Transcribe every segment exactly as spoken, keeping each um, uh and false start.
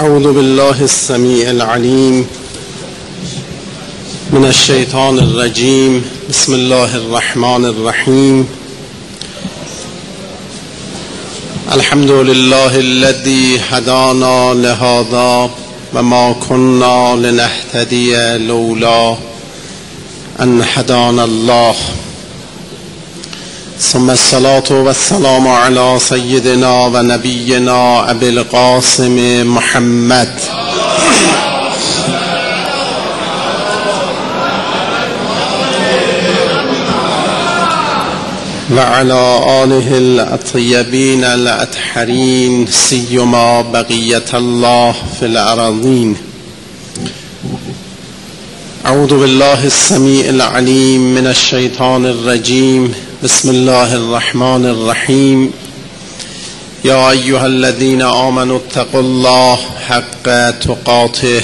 اعوذ بالله السمیع العلیم من الشیطان الرجیم. بسم الله الرحمن الرحیم. الحمد لله الذي هدانا لهذا و ما كنا لنهتدي لولا ان هدانا الله. ثم الصلاة والسلام على سيدنا و نبينا ابي القاسم محمد و على آله الطيبين الأطهرين سيما بقية الله في الأراضين. اعوذ بالله السميع العليم من الشيطان الرجيم. بسم الله الرحمن الرحيم. يا أيها الذين آمنوا اتقوا الله حق تقاته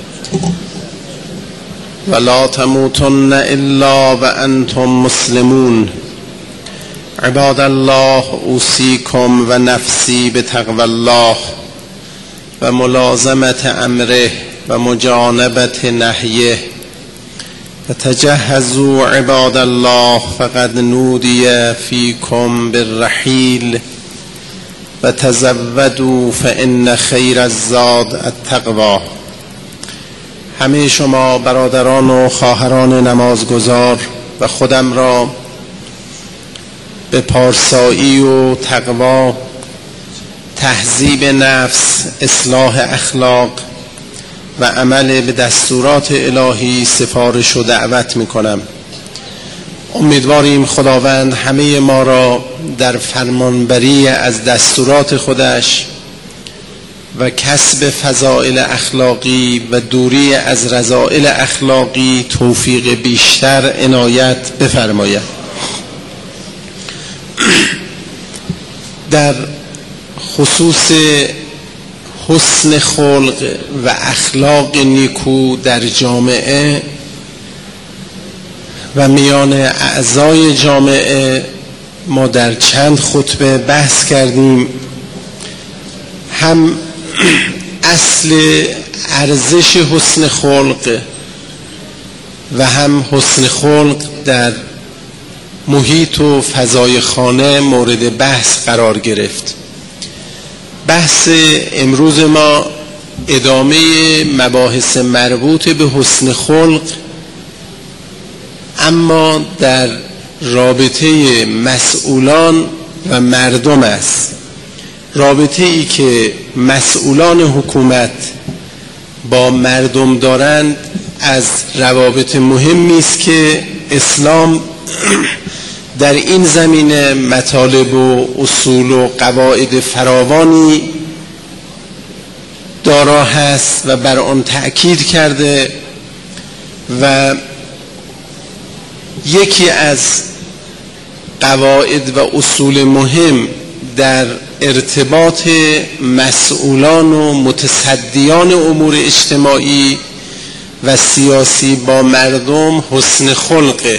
ولا تموتن إلا وأنتم مسلمون. عباد الله اوصيكم و نفسي بتقوى الله و ملازمة امره و مجانبة نهيه و تجهزوا عباد الله فقد نودي فيكم بالرحيل و تزودوا فإن خير الزاد التقوى. همه شما برادران و خواهران نمازگزار و خودم را به پارسایی و تقوا، تهذیب نفس، اصلاح اخلاق و عمل به دستورات الهی سفارش و دعوت می کنم. امیدواریم خداوند همه ما را در فرمانبری از دستورات خودش و کسب فضائل اخلاقی و دوری از رذائل اخلاقی توفیق بیشتر عنایت بفرماید. در خصوص حسن خلق و اخلاق نیکو در جامعه و میان اعضای جامعه ما در چند خطبه بحث کردیم. هم اصل ارزش حسن خلق و هم حسن خلق در محیط و فضای خانه مورد بحث قرار گرفت. بحث امروز ما ادامه مباحث مربوط به حسن خلق، اما در رابطه مسئولان و مردم است. رابطه ای که مسئولان حکومت با مردم دارند از روابط مهمی است که اسلام در این زمینه مطالب و اصول و قواعد فراوانی دارا هست و بر آن تأکید کرده و یکی از قواعد و اصول مهم در ارتباط مسئولان و متصدیان امور اجتماعی و سیاسی با مردم حسن خلقه.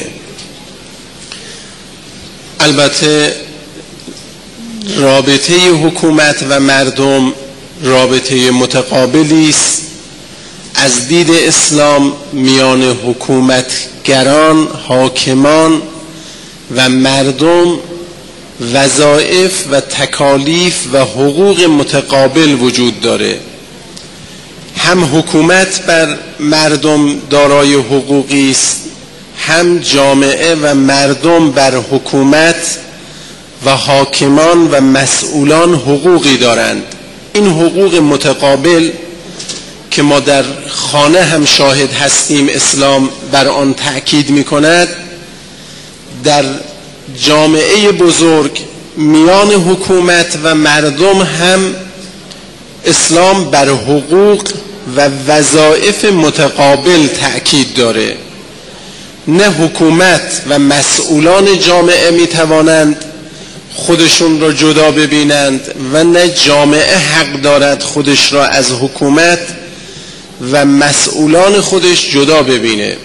البته رابطه حکومت و مردم رابطه متقابلی است. از دید اسلام میان حکومتگران، حاکمان و مردم وظایف و تکالیف و حقوق متقابل وجود داره. هم حکومت بر مردم دارای حقوقی است، هم جامعه و مردم بر حکومت و حاکمان و مسئولان حقوقی دارند. این حقوق متقابل که ما در خانه هم شاهد هستیم اسلام بر آن تأکید می کند، در جامعه بزرگ میان حکومت و مردم هم اسلام بر حقوق و وظایف متقابل تأکید داره. نه حکومت و مسئولان جامعه می توانند خودشون را جدا ببینند و نه جامعه حق دارد خودش را از حکومت و مسئولان خودش جدا ببینه.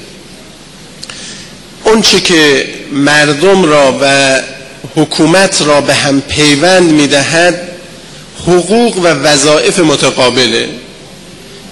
اون چه که مردم را و حکومت را به هم پیوند می دهد حقوق و وظایف متقابله.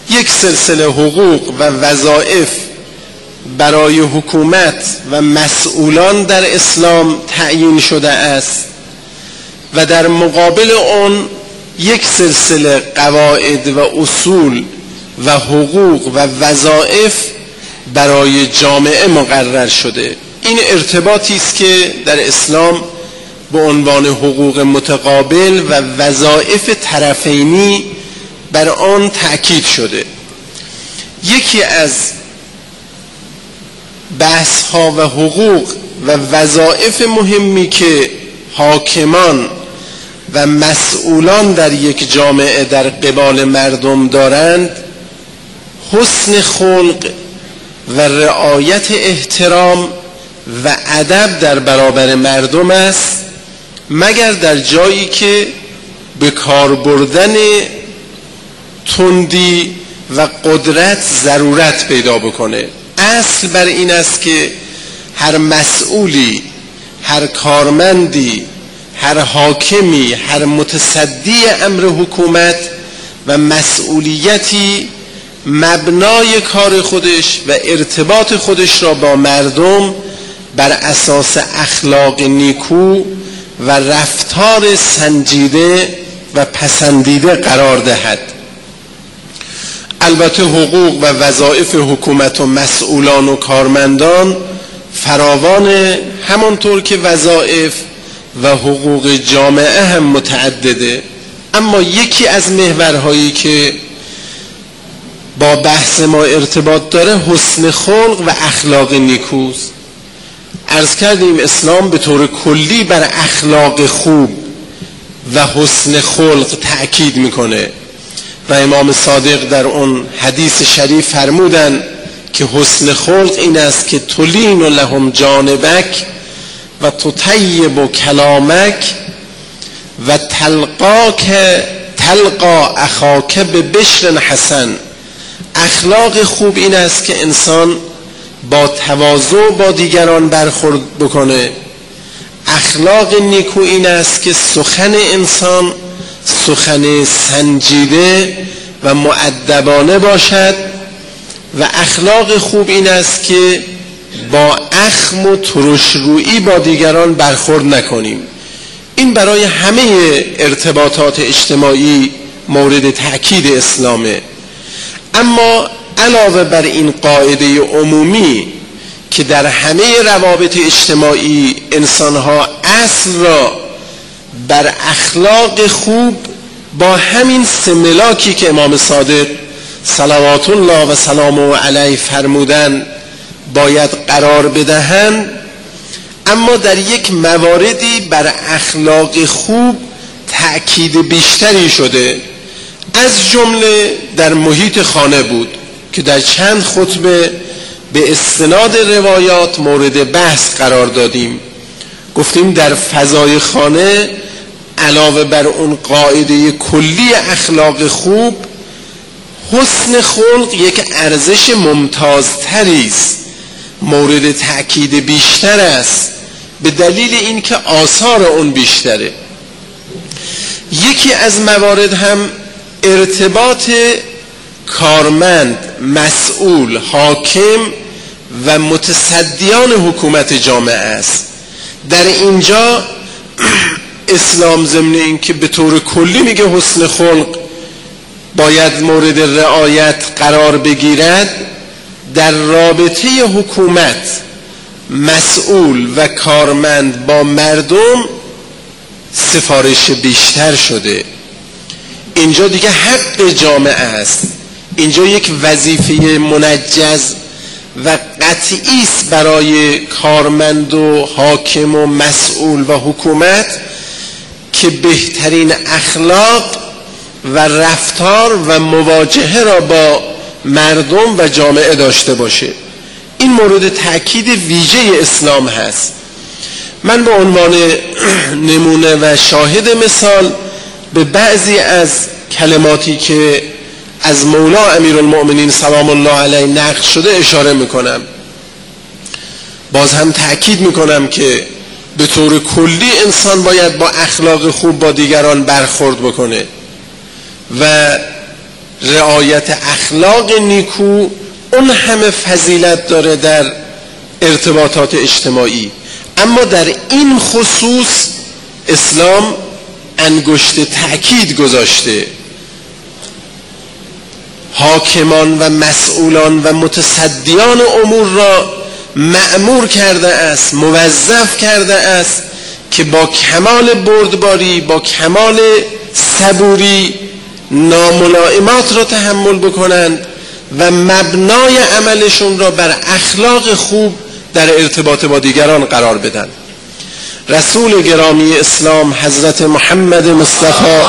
یک سلسله حقوق و وظایف برای حکومت و مسئولان در اسلام تعیین شده است و در مقابل اون یک سلسله قواعد و اصول و حقوق و وظایف برای جامعه مقرر شده. این ارتباطی است که در اسلام به عنوان حقوق متقابل و وظایف طرفینی بر آن تأکید شده. یکی از بحث ها و حقوق و وظایف مهمی که حاکمان و مسئولان در یک جامعه در قبال مردم دارند حسن خلق و رعایت احترام و ادب در برابر مردم است، مگر در جایی که به کار بردن تندی و قدرت ضرورت پیدا بکنه. اصل بر این است که هر مسئولی، هر کارمندی، هر حاکمی، هر متصدی امر حکومت و مسئولیتی مبنای کار خودش و ارتباط خودش را با مردم بر اساس اخلاق نیکو و رفتار سنجیده و پسندیده قرار دهد. البته حقوق و وظایف حکومت و مسئولان و کارمندان فراوان، همانطور که وظایف و حقوق جامعه هم متعدده، اما یکی از محورهایی که با بحث ما ارتباط داره حسن خلق و اخلاق نیکوست. عرض کردیم اسلام به طور کلی بر اخلاق خوب و حسن خلق تأکید میکنه و امام صادق در اون حدیث شریف فرمودن که حسن خلق این است که تلین لهم جانبک و تطیب کلامک و تلقاک تلقا اخاک به بشر حسن. اخلاق خوب این است که انسان با تواضع با دیگران برخورد بکنه. اخلاق نیکو این است که سخن انسان سخن سنجیده و مؤدبانه باشد و اخلاق خوب این است که با اخم و ترشرویی با دیگران برخورد نکنیم. این برای همه ارتباطات اجتماعی مورد تأکید اسلامه. اما علاوه بر این قاعده عمومی که در همه روابط اجتماعی انسانها اصل را بر اخلاق خوب با همین سه ملاکی که امام صادق صلوات الله و سلامه علیه فرمودن باید قرار بدهند، اما در یک مواردی بر اخلاق خوب تأکید بیشتری شده، از جمله در محیط خانه بود که در چند خطبه به استناد روایات مورد بحث قرار دادیم. گفتیم در فضای خانه علاوه بر اون قاعده کلی اخلاق خوب، حسن خلق یک ارزش ممتازتری است، مورد تأکید بیشتر است، به دلیل اینکه آثار اون بیشتره. یکی از موارد هم ارتباط کارمند، مسئول، حاکم و متصدیان حکومت جامعه است. در اینجا اسلام ضمن این که به طور کلی میگه حسن خلق باید مورد رعایت قرار بگیرد، در رابطه حکومت، مسئول و کارمند با مردم سفارش بیشتر شده. اینجا دیگه حق جامعه است، اینجا یک وظیفه منجز و قطعی است برای کارمند و حاکم و مسئول و حکومت که بهترین اخلاق و رفتار و مواجهه را با مردم و جامعه داشته باشه. این مورد تأکید ویژه اسلام هست. من به عنوان نمونه و شاهد مثال به بعضی از کلماتی که از مولا امیرالمؤمنین سلام الله علیه نقل شده اشاره میکنم. باز هم تأکید میکنم که به طور کلی انسان باید با اخلاق خوب با دیگران برخورد بکنه و رعایت اخلاق نیکو اون همه فضیلت داره در ارتباطات اجتماعی، اما در این خصوص اسلام انگشت تأکید گذاشته. حاکمان و مسئولان و متصدیان امور را مأمور کرده است، موظف کرده است که با کمال بردباری، با کمال صبوری ناملائمات را تحمل بکنند و مبنای عملشون را بر اخلاق خوب در ارتباط با دیگران قرار بدن. رسول گرامی اسلام حضرت محمد مصطفی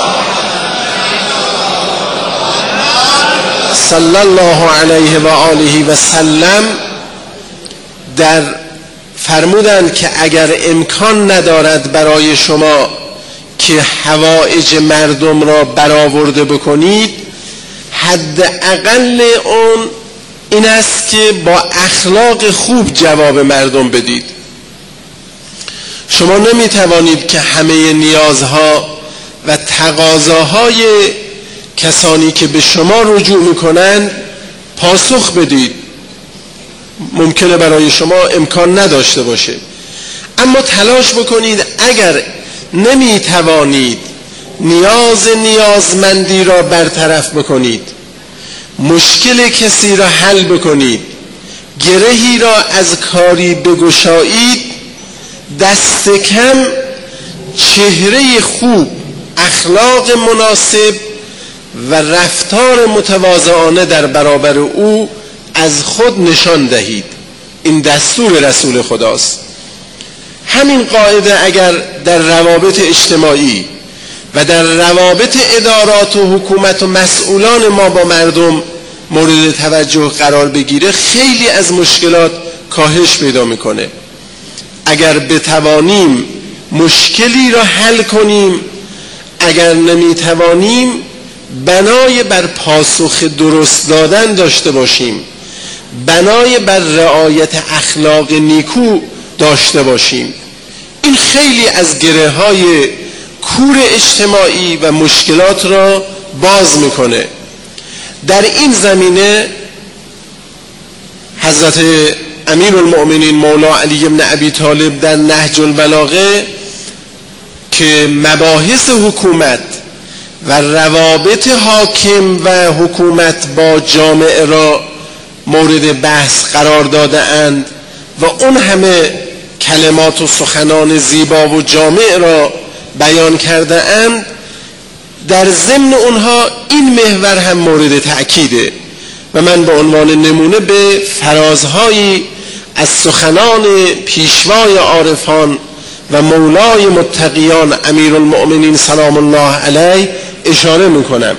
صلی الله علیه و آله و سلم در فرمودند که اگر امکان ندارد برای شما که حوائج مردم را برآورده بکنید، حداقل اون این است که با اخلاق خوب جواب مردم بدید. شما نمیتوانید که همه نیازها و تقاضاهای کسانی که به شما رجوع میکنند پاسخ بدید، ممکنه برای شما امکان نداشته باشه، اما تلاش بکنید اگر نمیتوانید نیاز نیازمندی را برطرف بکنید، مشکل کسی را حل بکنید، گرهی را از کاری بگشایید، دست کم چهره خوب، اخلاق مناسب و رفتار متواضعانه در برابر او از خود نشان دهید. این دستور رسول خداست. همین قاعده اگر در روابط اجتماعی و در روابط ادارات و حکومت و مسئولان ما با مردم مورد توجه قرار بگیره، خیلی از مشکلات کاهش پیدا میکنه. اگر بتوانیم مشکلی را حل کنیم، اگر نمیتوانیم بنای بر پاسخ درست دادن داشته باشیم، بنای بر رعایت اخلاق نیکو داشته باشیم. این خیلی از گره های کور اجتماعی و مشکلات را باز میکنه. در این زمینه حضرت امیر المؤمنین مولا علی بن ابی طالب در نهج البلاغه که مباحث حکومت و روابط حاکم و حکومت با جامعه را مورد بحث قرار داده اند و اون همه کلمات و سخنان زیبا و جامع را بیان کرده اند، در ضمن اونها این محور هم مورد تأکیده و من به عنوان نمونه به فرازهایی از سخنان پیشوای عارفان و مولای متقیان امیر المؤمنین سلام الله علیه اشاره میکنم.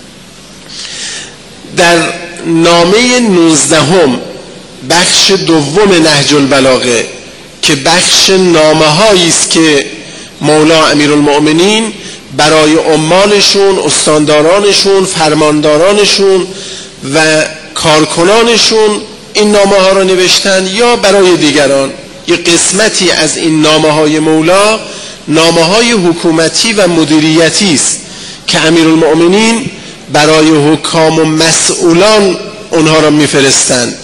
در نامه نوزدهم بخش دوم نهج البلاغه که بخش نامه هایی است که مولا امیر المؤمنین برای عمالشون، استاندارانشون، فرماندارانشون و کارکنانشون این نامه ها را نوشتن یا برای دیگران، یک قسمتی از این نامه های مولا نامه های حکومتی و مدیریتی است که امیرالمؤمنین برای حکام و مسئولان اونها را میفرستند.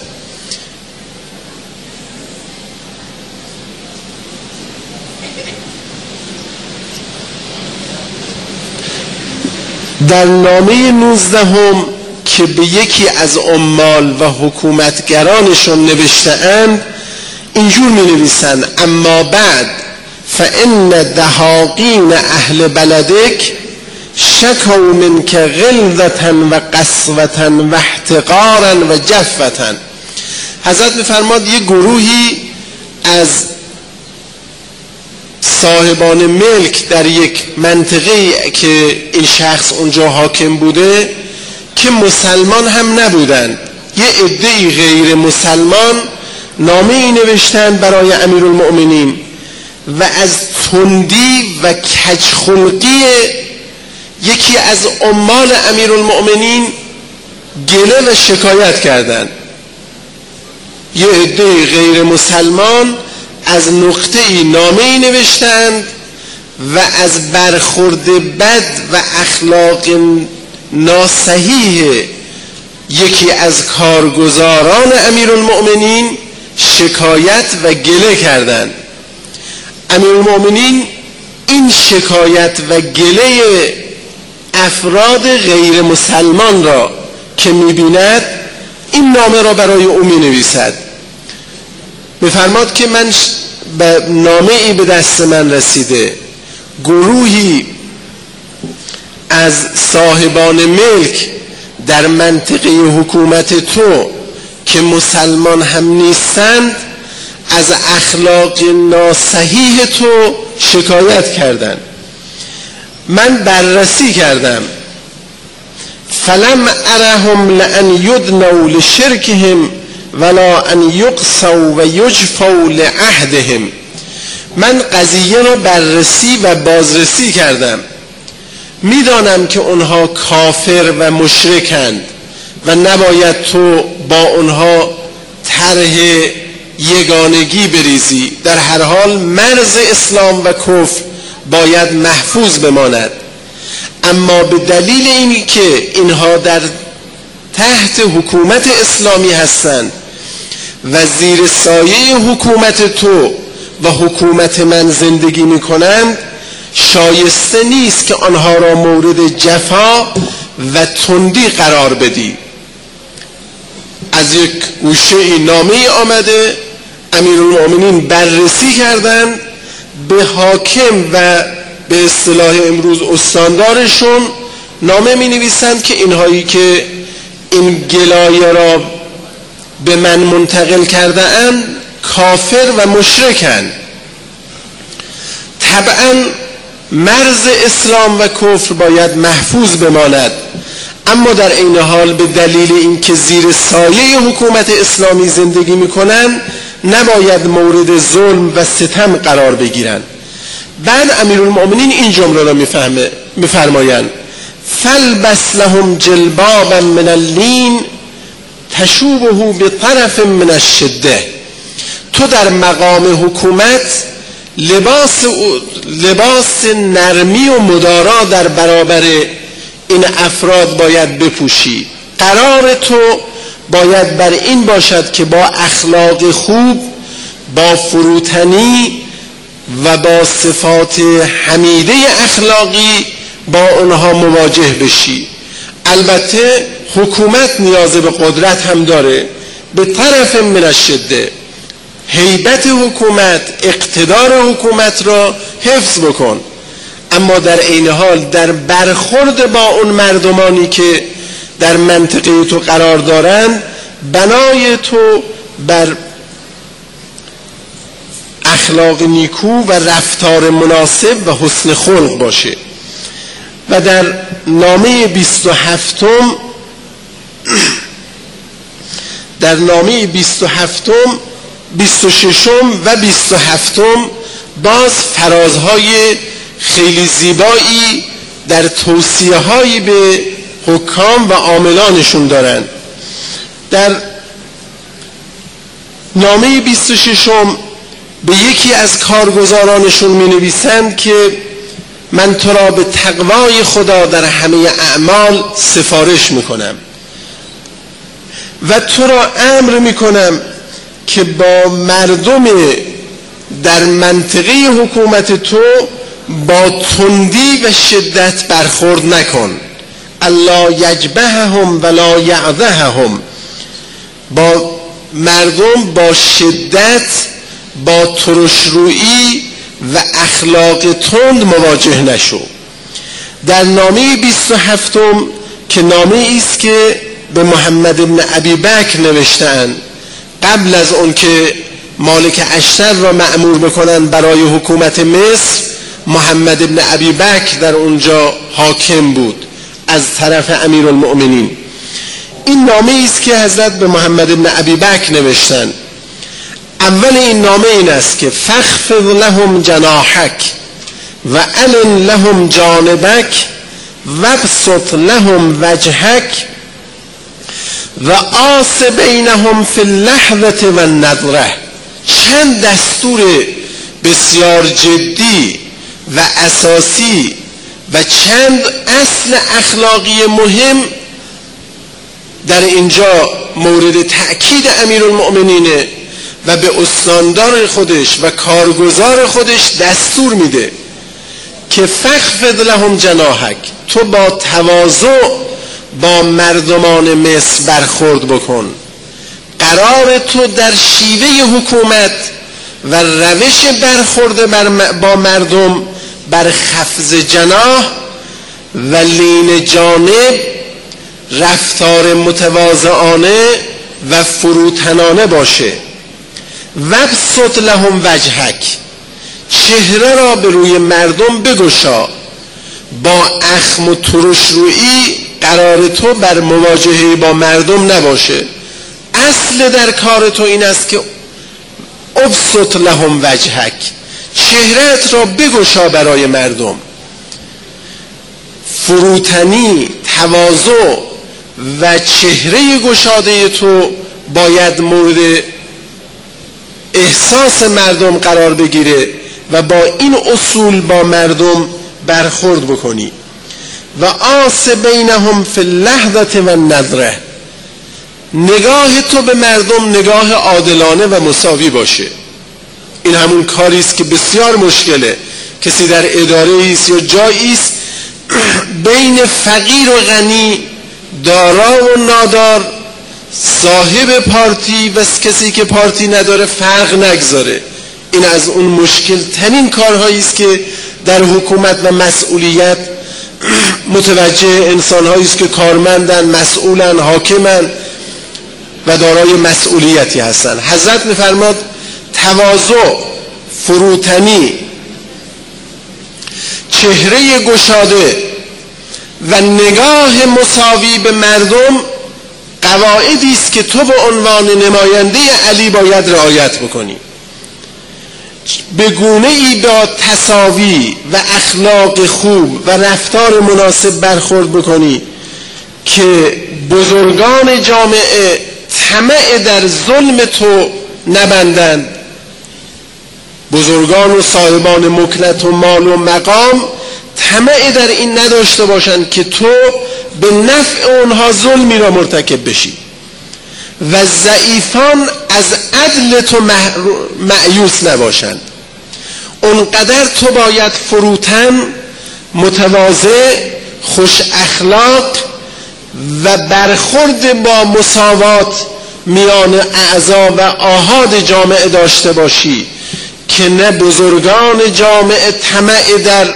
در نامه نوزدهم که به یکی از عمال و حکومتگرانشون نوشته اند اینجور می نویسند: اما بعد فإن دهاقین اهل بلدک شکوا منک غلظة و قسوة و احتقارا و جفة. حضرت می‌فرماد یک گروهی از صاحبان ملک در یک منطقه که این شخص اونجا حاکم بوده که مسلمان هم نبودند، یه عده‌ای غیر مسلمان نامه ای نوشتند برای امیرالمؤمنین و از تندی و کجخلقی یکی از عمال امیرالمؤمنین گله و شکایت کردند. یه عده غیر مسلمان از نقطه‌ای نامه‌ای نوشتند و از برخورد بد و اخلاق ناصحیح یکی از کارگزاران امیرالمؤمنین شکایت و گله کردند. امیرالمؤمنین این شکایت و گله افراد غیر مسلمان را که می‌بیند این نامه را برای او می‌نویسد. می‌فرماد که من به نامه ای به دست من رسیده، گروهی از صاحبان ملک در منطقه حکومت تو که مسلمان هم نیستند از اخلاق ناصحیح تو شکایت کردند. من بررسی کردم، فلم ارهم لان یدنوا لشرکهم ولا ان یقصوا و یجفوا لعهدهم. من قضیه را بررسی و بازرسی کردم، میدانم که اونها کافر و مشرکند و نباید تو با اونها طرح یگانگی بریزی. در هر حال مرز اسلام و کفر باید محفوظ بماند، اما به دلیل اینی که اینها در تحت حکومت اسلامی هستند و زیر سایه حکومت تو و حکومت من زندگی میکنند، شایسته نیست که آنها را مورد جفا و تندی قرار بدی. از یک گوشه این نامه آمده، امیرالمؤمنین بررسی کردند، به حاکم و به اصطلاح امروز استاندارشون نامه می نویسند که اینهایی که این گلایه را به من منتقل کرده اند کافر و مشرکند. طبعا مرز اسلام و کفر باید محفوظ بماند، اما در این حال به دلیل اینکه زیر سایه حکومت اسلامی زندگی میکنن نباید مورد ظلم و ستم قرار بگیرند. بعد امیرالمؤمنین این جمله را میفهمه میفرمایند فلبس لهم جلبابا من اللین تشوبه بطرف من الشده. تو در مقام حکومت لباس لباس نرمی و مدارا در برابر این افراد باید بپوشی. قرار تو باید بر این باشد که با اخلاق خوب، با فروتنی و با صفات حمیده اخلاقی با اونها مواجه بشی. البته حکومت نیاز به قدرت هم داره، به طرف من الشده، هیبت حکومت، اقتدار حکومت را حفظ بکن، اما در عین حال در برخورد با اون مردمانی که در منطقه تو قرار دارند بنای تو بر اخلاق نیکو و رفتار مناسب و حسن خلق باشه. و در نامه بیست و هفتم در نامه بیست و هفتم بیست و ششم و بیست و هفتم باز فرازهای خیلی زیبایی در توصیه هایی به حکام و عاملانشون دارند. در نامه بیست و ششم به یکی از کارگزارانشون می نویسند که من تو را به تقوای خدا در همه اعمال سفارش می کنم و تو را امر می کنم که با مردم در منطقه حکومت تو با تندی و شدت برخورد نکن. الا یجبههم ولا یعظهم. با مردم با شدت، با ترشرویی و اخلاق تند مواجه نشو. در نامه بیست و هفتم که نامه ایست که به محمد بن ابی بکر نوشتند قبل از اون که مالک اشتر را مأمور بکنن برای حکومت مصر، محمد بن ابی بکر در اونجا حاکم بود از طرف امیرالمؤمنین. این نامه ایست که حضرت به محمد بن ابی بکر نوشتن. اول این نامه این است که فخفض لهم جناحک و علن لهم جانبک وبسط لهم وجهک و آس بینهم فی اللحظه و النظره. چند دستور بسیار جدی و اساسی و چند اصل اخلاقی مهم در اینجا مورد تأکید امیرالمؤمنینه و به استاندار خودش و کارگزار خودش دستور میده که فخفض لهم جناحک، تو با تواضع با مردمان مصر برخورد بکن. قرار تو در شیوه حکومت و روش برخورد با مردم بر خفض جناح و لین جانب، رفتار متواضعانه و فروتنانه باشه. وبسط لهم وجهک، چهره را به روی مردم بگشا. با اخم و ترش رویی قرار تو بر مواجهه با مردم نباشه. اصل در کار تو این است که ابسط لهم وجهک، چهرهت را بگشا برای مردم. فروتنی، تواضع و چهره گشاده تو باید مورد احساس مردم قرار بگیره و با این اصول با مردم برخورد بکنی. و آس بینهم فی اللحظة و النظره، نگاه تو به مردم نگاه عادلانه و مساوی باشه. این همون کاری است که بسیار مشکله. کسی در اداره است یا جایی است بین فقیر و غنی، دارا و نادار، صاحب پارتی و کسی که پارتی نداره فرق نگذاره. این از اون مشکل ترین کارهایی است که در حکومت و مسئولیت متوجه انسان‌هایی است که کارمندن، مسئولن، حاکمن و دارای مسئولیتی هستن. حضرت می‌فرماد تواضع، فروتنی، چهره گشاده و نگاه مساوی به مردم قواعدی است که تو به عنوان نماینده علی باید رعایت بکنی. به گونه‌ای با تساوی و اخلاق خوب و رفتار مناسب برخورد بکنی که بزرگان جامعه طمع در ظلم تو نبندند. بزرگان و صاحبان مکنت و مال و مقام طمع در این نداشته باشند که تو به نفع اونها ظلمی را مرتکب بشی و ضعیفان از عدل تو مأیوس نباشند. اونقدر تو باید فروتن، متواضع، خوش اخلاق و برخورد با مساوات میان اعضا و آحاد جامعه داشته باشی که نه بزرگان جامعه طمع در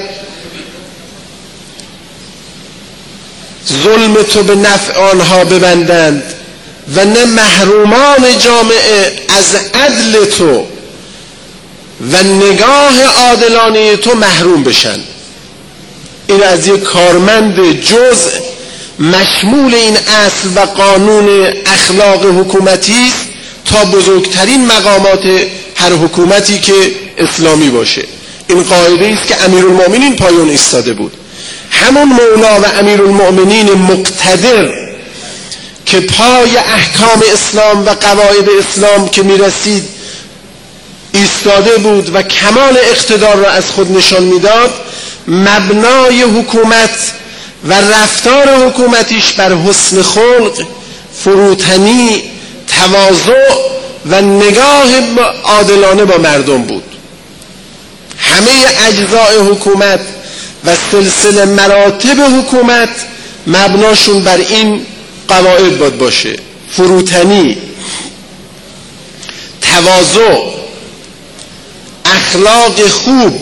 ظلم تو به نفع آنها ببندند و نه محرومان جامعه از عدل تو و نگاه عادلانه تو محروم بشن. این از یک کارمند جزء مشمول این اصل و قانون اخلاق حکومتی تا بزرگترین مقامات هر حکومتی که اسلامی باشه. این قاعده است که امیرالمؤمنین پایون ایستاده بود. همون مولا و امیرالمؤمنین مقتدر که پای احکام اسلام و قواعد اسلام که میرسید ایستاده بود و کمال اقتدار را از خود نشان میداد، مبنای حکومت و رفتار حکومتیش بر حسن خلق، فروتنی، تواضع و نگاه عادلانه با مردم بود. همه اجزای حکومت و سلسله مراتب حکومت مبناشون بر این قواعد باید باشه: فروتنی، تواضع، اخلاق خوب،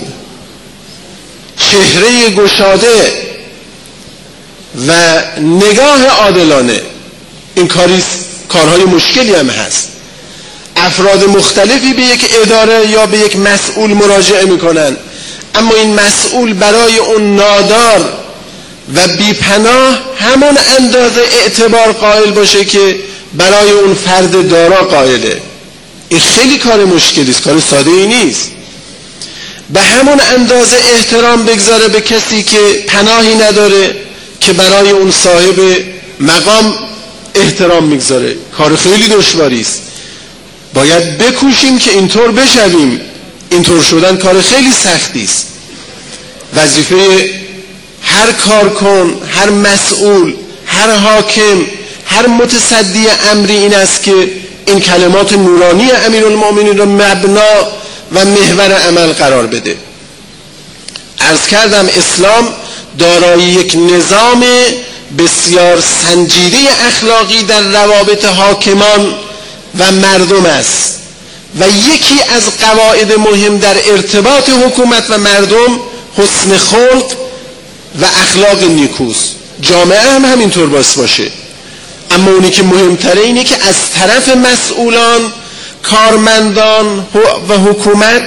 چهره گشاده و نگاه عادلانه. این کاری کارهای مشکلی هم هست. افراد مختلفی به یک اداره یا به یک مسئول مراجعه میکنن، اما این مسئول برای اون نادار و بیپناه همون اندازه اعتبار قائل باشه که برای اون فرد دارا قائله. این خیلی کار مشکلی است، کار ساده ای نیست. به همون اندازه احترام بگذاره به کسی که پناهی نداره که برای اون صاحب مقام احترام میگذاره. کار خیلی دشواری است. باید بکوشیم که اینطور بشویم. اینطور شدن کار خیلی سختی است. وظیفه هر کارکن، هر مسئول، هر حاکم، هر متصدی امری این است که این کلمات نورانی امیرالمؤمنین را مبنا و محور عمل قرار بده. عرض کردم اسلام دارای یک نظام بسیار سنجیده اخلاقی در روابط حاکمان و مردم است و یکی از قواعد مهم در ارتباط حکومت و مردم حسن خلق و اخلاق نیکوست. جامعه هم همینطور باید باشه، اما اونی که مهمتره اینه که از طرف مسئولان، کارمندان و حکومت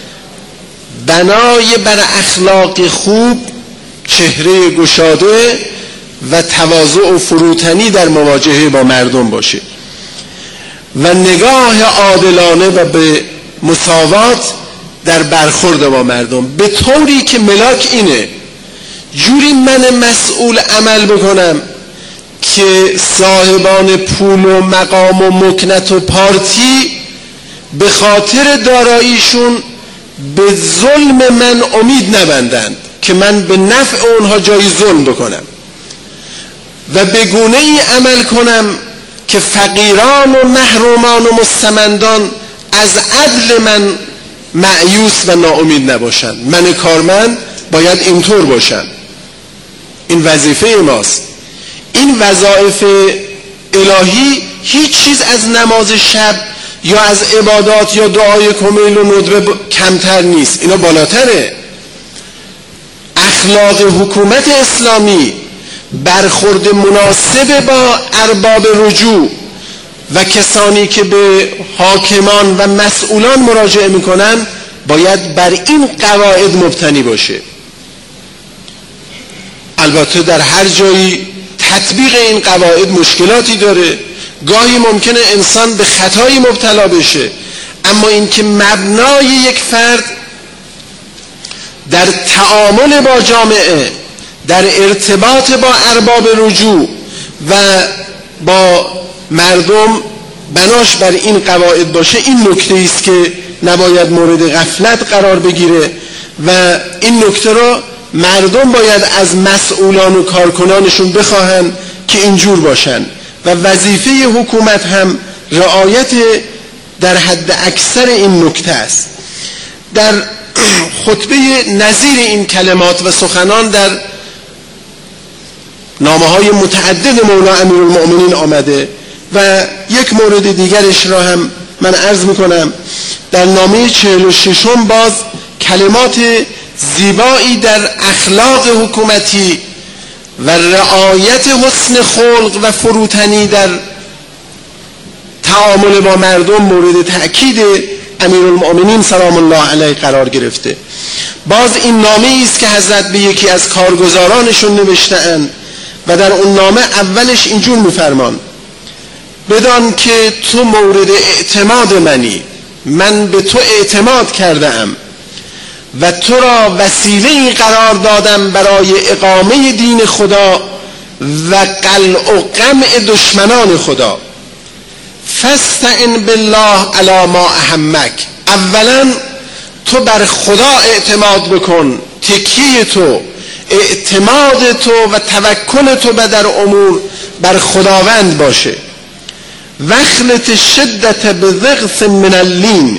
بنای بر اخلاق خوب، چهره گشاده و تواضع و فروتنی در مواجهه با مردم باشه و نگاه عادلانه و به مساوات در برخورد با مردم، به طوری که ملاک اینه جوری من مسئول عمل بکنم که صاحبان پول و مقام و مکنت و پارتی به خاطر داراییشون به ظلم من امید نبندند که من به نفع اونها جایی ظلم بکنم و به گونه ای عمل کنم که فقیران و محرومان و مستمندان از عدل من مایوس و ناامید نباشند. من کارمند باید اینطور باشم. این وظیفه ماست. این وظایف الهی هیچ چیز از نماز شب یا از عبادات یا دعای کمیل و ندبه کمتر نیست، اینا بالاتره. اخلاق حکومت اسلامی برخورد مناسب با ارباب رجوع و کسانی که به حاکمان و مسئولان مراجعه میکنن باید بر این قواعد مبتنی باشه. البته در هر جایی تطبیق این قواعد مشکلاتی داره، گاهی ممکنه انسان به خطایی مبتلا بشه، اما این که مبنای یک فرد در تعامل با جامعه، در ارتباط با ارباب رجوع و با مردم بناش بر این قواعد باشه، این نکته است که نباید مورد غفلت قرار بگیره و این نکته را مردم باید از مسئولان و کارکنانشون بخواهند که اینجور باشن و وظیفه حکومت هم رعایت در حد اکثر این نکته است. در خطبه نظیر این کلمات و سخنان در نامه‌های متعدد مولا امیرالمؤمنین آمده و یک مورد دیگرش را هم من عرض میکنم. در نامه چهل و ششم باز کلمات زیبایی در اخلاق حکومتی و رعایت حسن خلق و فروتنی در تعامل با مردم مورد تأکید امیرالمؤمنین سلام الله علیه قرار گرفته. باز این نامه است که حضرت به یکی از کارگزارانشون نوشته‌اند و در اون نامه اولش اینجور میفرمان: بدان که تو مورد اعتماد منی، من به تو اعتماد کردم و تو را وسیله‌ای قرار دادم برای اقامه دین خدا و قلع و قمع دشمنان خدا. فاستعن بالله علی ما اهمک. اولا تو بر خدا اعتماد بکن، تکیه تو، اعتماد تو و توکل تو در امور بر خداوند باشه. وخلط شدت بضغط من اللین.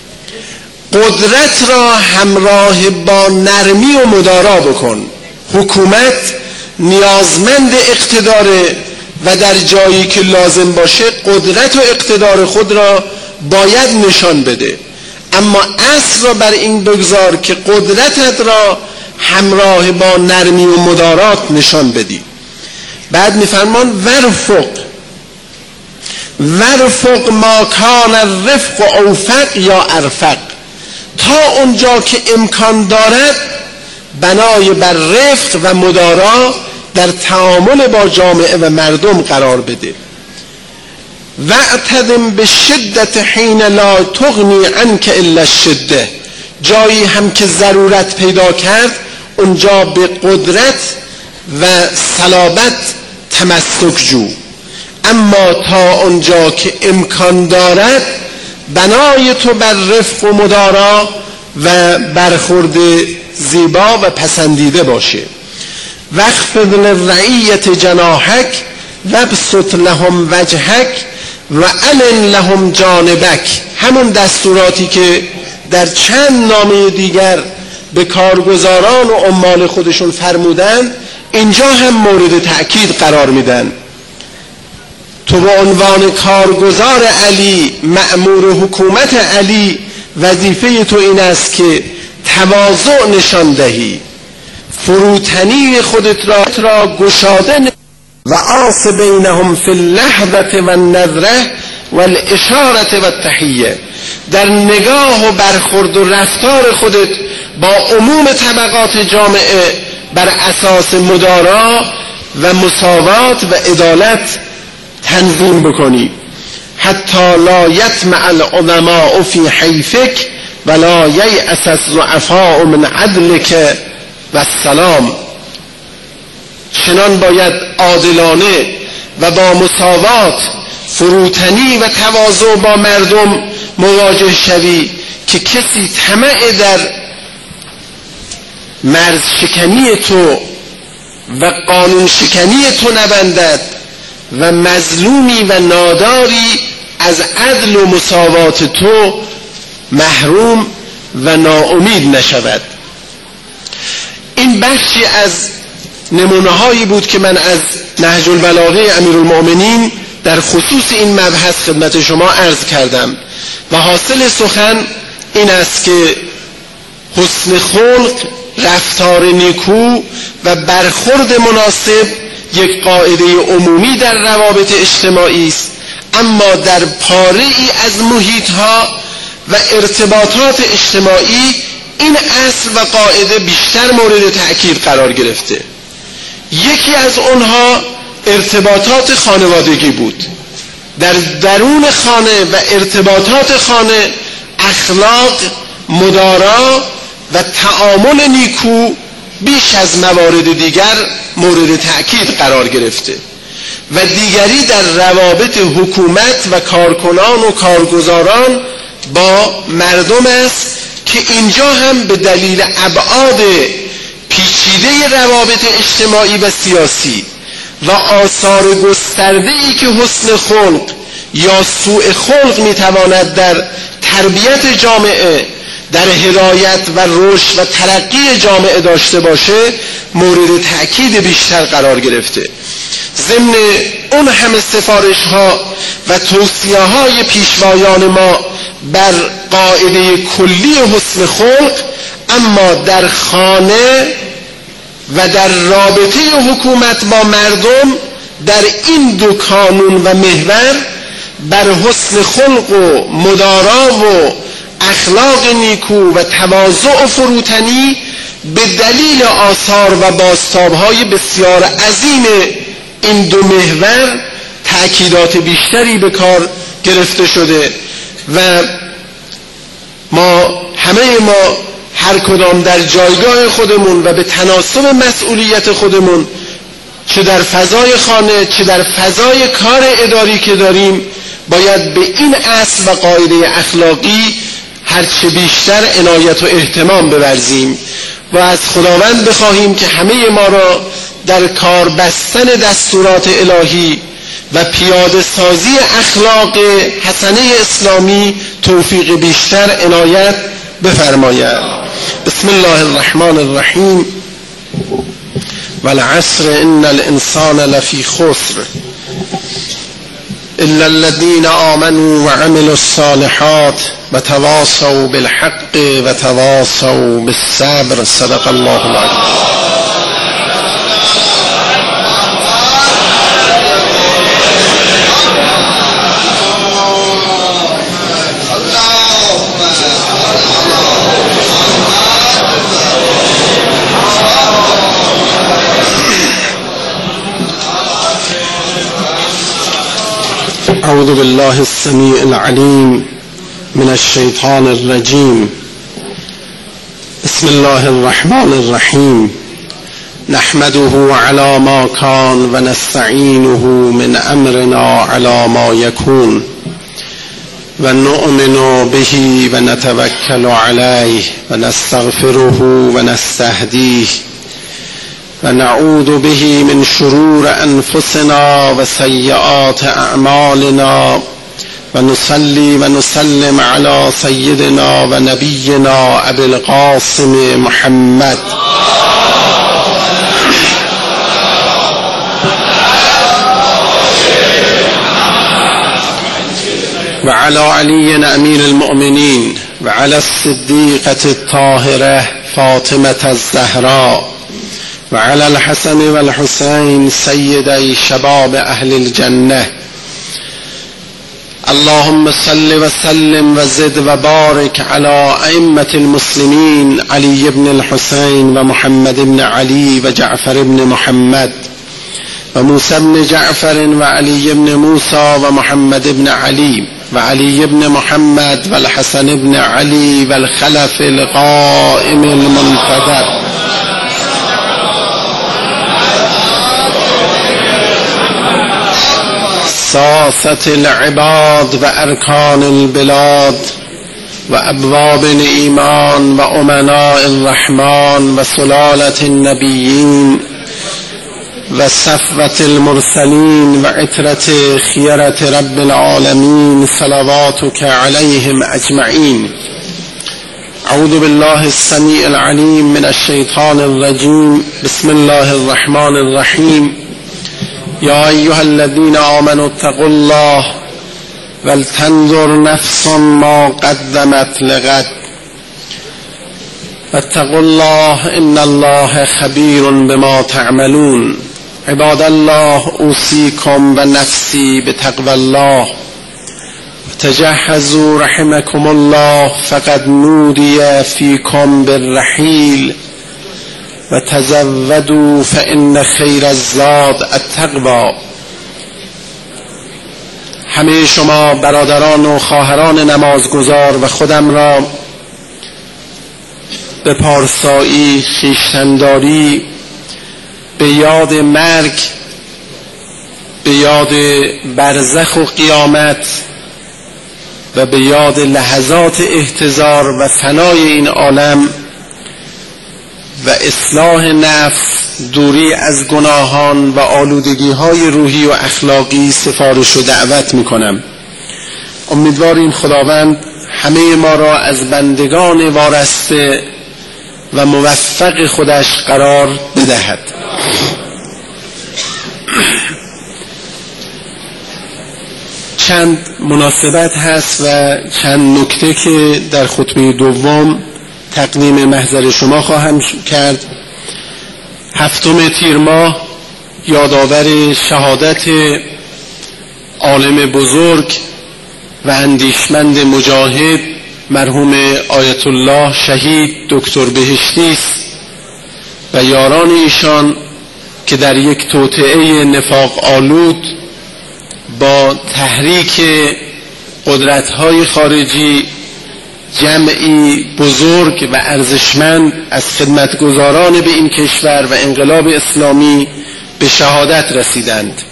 قدرت را همراه با نرمی و مدارا بکن. حکومت نیازمند اقتداره و در جایی که لازم باشه قدرت و اقتدار خود را باید نشان بده، اما اصل را بر این بگذار که قدرتت را همراه با نرمی و مدارات نشان بدی. بعد میفرمان ورفق ورفق ما کان الرفق اوفق یا ارفق. تا اونجا که امکان دارد بنای بر رفق و مدارا در تعامل با جامعه و مردم قرار بده. واعتدم به شدت حین لا تغنی عنک الا الشده. جایی هم که ضرورت پیدا کرد اونجا به قدرت و صلابت تمسک جو، اما تا اونجا که امکان دارد بنای تو بر رفق و مدارا و برخورد زیبا و پسندیده باشه. واخفض للرعیة جناحک وابسط لهم وجهک و الن لهم جانبک. همون دستوراتی که در چند نامه دیگر به کارگزاران و عمال خودشون فرمودن، اینجا هم مورد تأکید قرار میدن. تو به عنوان کارگزار علی، مأمور حکومت علی، وظیفه تو این است که تواضع نشان دهی، فروتنی خودت را, را گشاده و آس بینهم فی اللحظة و النظره و الاشاره و التحیه. در نگاه و برخورد و رفتار خودت با عموم طبقات جامعه بر اساس مدارا و مساوات و عدالت تنظیم بکنی. حتی لا یطمع العظماء فی حیفک ولا ییأس الضعفاء من عدلک و السلام. چنان باید عادلانه و با مساوات، فروتنی و تواضع با مردم مواجه شوی که کسی طمع در مرز شکنی تو و قانون شکنی تو نبندد و مظلومی و ناداری از عدل و مساوات تو محروم و ناامید نشود. این بخشی از نمونه هایی بود که من از نهج البلاغه امیرالمؤمنین در خصوص این مبحث خدمت شما عرض کردم و حاصل سخن این است که حسن خلق، رفتار نیکو و برخورد مناسب یک قاعده عمومی در روابط اجتماعی است، اما در پاره‌ای از محیط‌ها و ارتباطات اجتماعی این اصل و قاعده بیشتر مورد تأکید قرار گرفته. یکی از اونها ارتباطات خانوادگی بود. در درون خانه و ارتباطات خانه اخلاق، مدارا و تعامل نیکو بیش از موارد دیگر مورد تأکید قرار گرفته و دیگری در روابط حکومت و کارکنان و کارگزاران با مردم است که اینجا هم به دلیل ابعاد پیچیده روابط اجتماعی و سیاسی و آثار گسترده‌ای که حسن خلق یا سوء خلق میتواند در تربیت جامعه، در هدایت و رشد و ترقی جامعه داشته باشه مورد تأکید بیشتر قرار گرفته. ضمن اون همه سفارش ها و توصیه های پیشوایان ما بر قاعده کلی حسن خلق، اما در خانه و در رابطه حکومت با مردم در این دو کانون و محور بر حسن خلق و مدارا و اخلاق نیکو و تواضع و فروتنی به دلیل آثار و بازتاب‌های بسیار عظیم این دو محور تأکیدات بیشتری به کار گرفته شده و ما همه ما هر کدام در جایگاه خودمون و به تناسب مسئولیت خودمون، چه در فضای خانه چه در فضای کار اداری که داریم، باید به این اصل و قاعده اخلاقی هرچه بیشتر عنایت و اهتمام بورزیم و از خداوند بخواهیم که همه ما را در کار بستن دستورات الهی و پیاده سازی اخلاق حسنه اسلامی توفیق بیشتر عنایت بفرماید. بسم الله الرحمن الرحیم. والعصر ان الانسان لفی خسر الا الذين آمنوا وعملوا الصالحات وتواصوا بالحق وتواصوا بالصبر. صدق الله العظيم. اعوذ بالله السميع العليم من الشيطان الرجيم. بسم الله الرحمن الرحيم. نحمده على ما كان ونستعينه من امرنا على ما يكون ونؤمن به ونتوكل عليه ونستغفره ونستهديه و نعوذ به من شرور انفسنا و سیئات اعمالنا و نصلی و نسلم علی سیدنا و نبینا ابی القاسم محمد و علی علی امیر المؤمنین و علی الصدیقة الطاهرة فاطمة الزهراء و علی الحسن و الحسین سیدی شباب اهل الجنه. اللهم صل و سلم و زد و بارک علی ائمة المسلمین علی بن الحسین و محمد بن علی و جعفر بن محمد و موسی بن جعفر و علی بن موسی و محمد بن علی و علی بن محمد و الحسن بن علی و الخلف القائم المنتظر ساسة العباد و ارکان البلاد و ابواب الایمان و امناء الرحمن و سلالة النبیین و صفوة المرسلین و عترة خیرة رب العالمین صلواتک علیهم اجمعین. اعوذ بالله السمیع العلیم من الشیطان الرجیم. بسم الله الرحمن الرحیم. یا ایها الذین آمنوا اتقوا الله ولتنظر نفس ما قدمت لغد واتقوا الله ان الله خبیر بما تعملون. عباد الله اوصیکم و نفسی بتقوى الله تجهزوا رحمكم الله فقد نودی فیکم بالرحیل و تزودوا فإن خیر الزاد التقوی. همه شما برادران و خواهران نمازگزار و خودم را به پارسایی، خویشتن‌داری، به یاد مرگ، به یاد برزخ و قیامت و به یاد لحظات احتضار و فنای این عالم و اصلاح نفس، دوری از گناهان و آلودگی‌های روحی و اخلاقی سفارش و دعوت می‌کنم. امیدواریم خداوند همه ما را از بندگان وارسته و موفق خودش قرار بدهد. چند مناسبت هست و چند نکته که در خطبه دوم تقدیم محضر شما خواهم کرد. هفتم تیر ماه یادآور شهادت عالم بزرگ و اندیشمند مجاهد مرحوم آیت الله شهید دکتر بهشتی است و یاران ایشان که در یک توطئه نفاق آلود با تحریک قدرت‌های خارجی جمعی بزرگ و ارزشمند از خدمتگزاران به این کشور و انقلاب اسلامی به شهادت رسیدند.